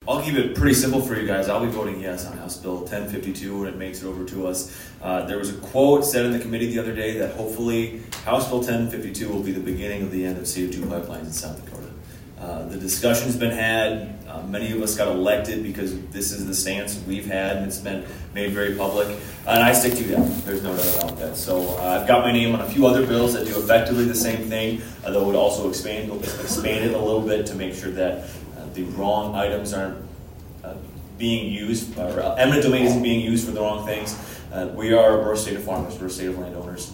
I'll keep it pretty simple for you guys. I'll be voting yes on House Bill 1052 when it makes it over to us. There was a quote said in the committee the other day that hopefully House Bill 1052 will be the beginning of the end of CO2 pipelines in South Dakota. The discussion's been had. Many of us got elected because this is the stance we've had, and it's been made very public. And I stick to that. There's no doubt about that. So I've got my name on a few other bills that do effectively the same thing, that would also expand it a little bit to make sure that the wrong items aren't being used, or eminent domain isn't being used for the wrong things. We're a state of farmers. We're a state of landowners.